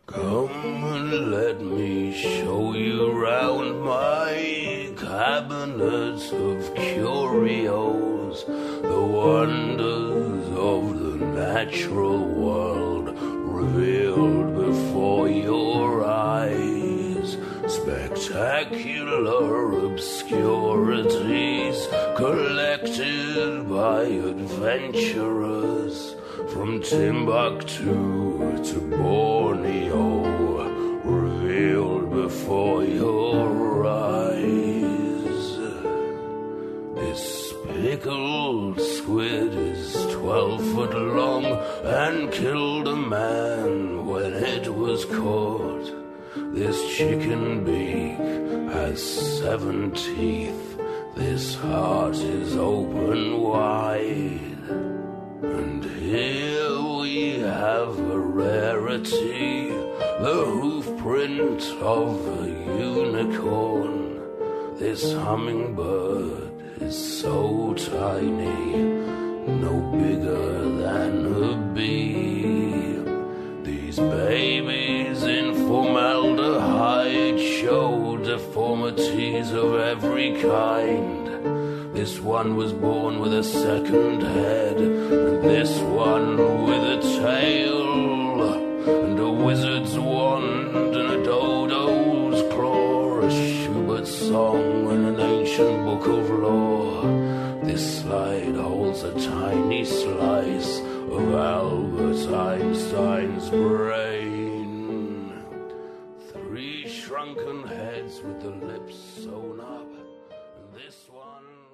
Come and let me show you round my cabinets of curios, the wonders of the natural world revealed before your eyes. Spectacular obscurities collected by adventurers from Timbuktu to Borneo, revealed before your eyes. This pickled squid is 12 foot long and killed a man when it was caught. This chicken beak has 7 teeth. This heart is open wide. And here we have a rarity, the hoof print of a unicorn. This hummingbird is so tiny, no bigger than a bee. These babies in formaldehyde show deformities of every kind. This one was born with a second head, and this one with a tail, and a wizard's wand, and a dodo's claw, a Schubert song, and an ancient book of lore. This slide holds a tiny slice of Albert Einstein's brain. 3 shrunken heads with the lips sewn up, and this one